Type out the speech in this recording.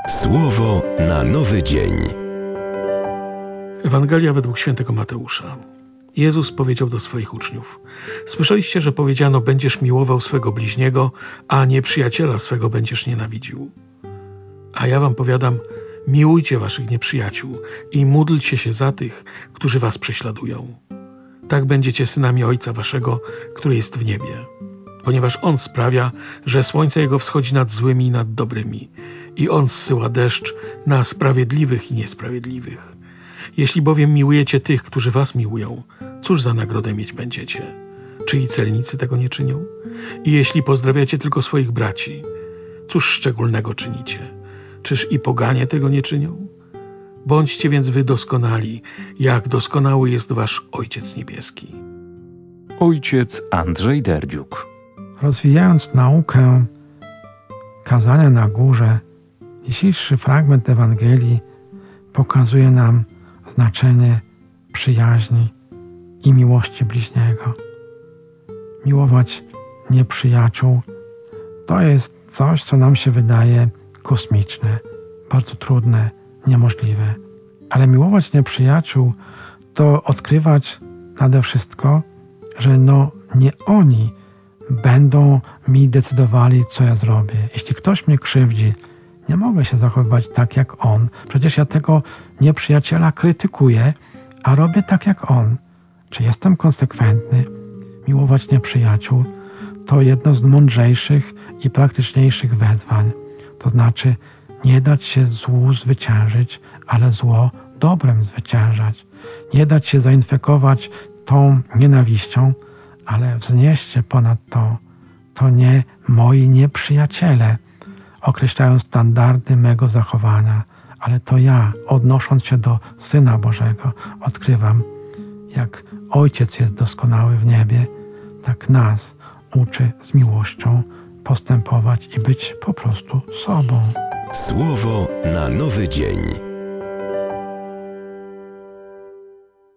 Słowo na nowy dzień. Ewangelia według świętego Mateusza. Jezus powiedział do swoich uczniów: słyszeliście, że powiedziano: będziesz miłował swego bliźniego, a nieprzyjaciela swego będziesz nienawidził. A ja wam powiadam: miłujcie waszych nieprzyjaciół i módlcie się za tych, którzy was prześladują. Tak będziecie synami Ojca waszego, który jest w niebie. Ponieważ On sprawia, że słońce Jego wschodzi nad złymi i nad dobrymi, i On zsyła deszcz na sprawiedliwych i niesprawiedliwych. Jeśli bowiem miłujecie tych, którzy was miłują, cóż za nagrodę mieć będziecie? Czy i celnicy tego nie czynią? I jeśli pozdrawiacie tylko swoich braci, cóż szczególnego czynicie? Czyż i poganie tego nie czynią? Bądźcie więc wy doskonali, jak doskonały jest wasz Ojciec Niebieski. Ojciec Andrzej Derdziuk. Rozwijając naukę kazania na górze, dzisiejszy fragment Ewangelii pokazuje nam znaczenie przyjaźni i miłości bliźniego. Miłować nieprzyjaciół to jest coś, co nam się wydaje kosmiczne, bardzo trudne, niemożliwe. Ale miłować nieprzyjaciół to odkrywać nade wszystko, że nie oni będą mi decydowali, co ja zrobię. Jeśli ktoś mnie krzywdzi, nie mogę się zachowywać tak jak on. Przecież ja tego nieprzyjaciela krytykuję, a robię tak jak on. Czy jestem konsekwentny? Miłować nieprzyjaciół to jedno z mądrzejszych i praktyczniejszych wezwań. To znaczy nie dać się złu zwyciężyć, ale zło dobrem zwyciężać. Nie dać się zainfekować tą nienawiścią, ale wznieść się ponad to. To nie moi nieprzyjaciele określają standardy mego zachowania, ale to ja, odnosząc się do Syna Bożego, odkrywam, jak Ojciec jest doskonały w niebie, tak nas uczy z miłością postępować i być po prostu sobą. Słowo na nowy dzień.